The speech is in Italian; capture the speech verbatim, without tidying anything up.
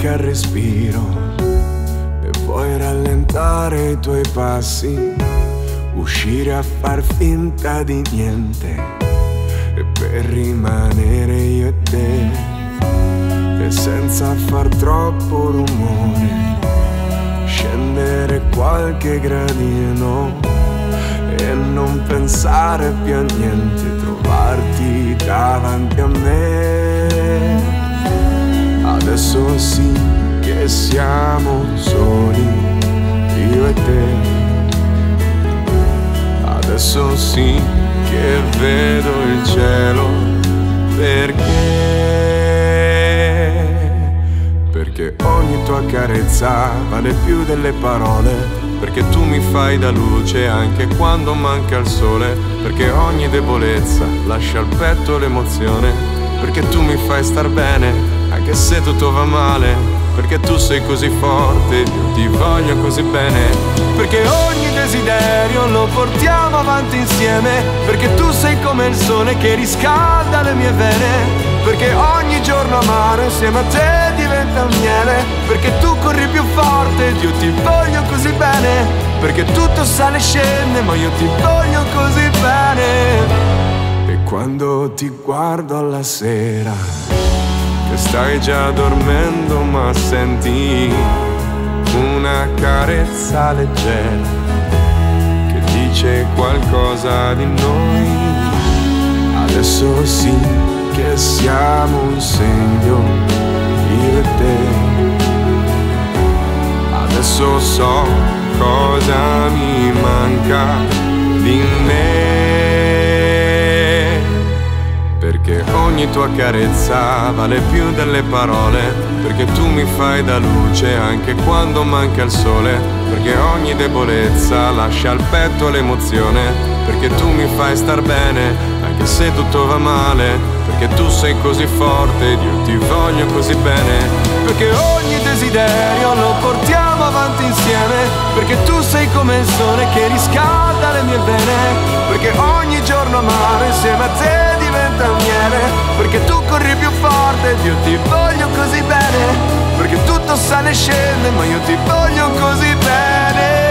manca il respiro e vuoi rallentare i tuoi passi, uscire a far finta di niente e per rimanere io e te, e senza far troppo rumore scendere qualche gradino e non pensare più a niente, trovarti davanti a me. Adesso sì che siamo soli, io e te. Adesso sì che vedo il cielo, perché? Perché ogni tua carezza vale più delle parole, perché tu mi fai da luce anche quando manca il sole, perché ogni debolezza lascia al petto l'emozione, perché tu mi fai star bene anche se tutto va male, perché tu sei così forte, io ti voglio così bene, perché ogni desiderio lo portiamo avanti insieme, perché tu sei come il sole che riscalda le mie vene, perché ogni giorno amare insieme a te diventa miele, perché tu corri più forte ed io ti voglio così bene, perché tutto sale e scende ma io ti voglio così bene. E quando ti guardo alla sera che stai già dormendo ma senti una carezza leggera che dice qualcosa di noi, adesso sì che siamo un segno, io e te. Adesso so cosa mi manca di me, perché ogni tua carezza vale più delle parole, perché tu mi fai da luce anche quando manca il sole, perché ogni debolezza lascia al petto l'emozione, perché tu mi fai star bene anche se tutto va male, perché tu sei così forte ed io ti voglio così bene, perché ogni desiderio lo portiamo avanti insieme, perché tu sei come il sole che riscalda le mie vene, perché ogni giorno amare insieme a te diventa miele, perché tu corri più forte ed io ti voglio così bene, perché tutto sale e scende ma io ti voglio così bene.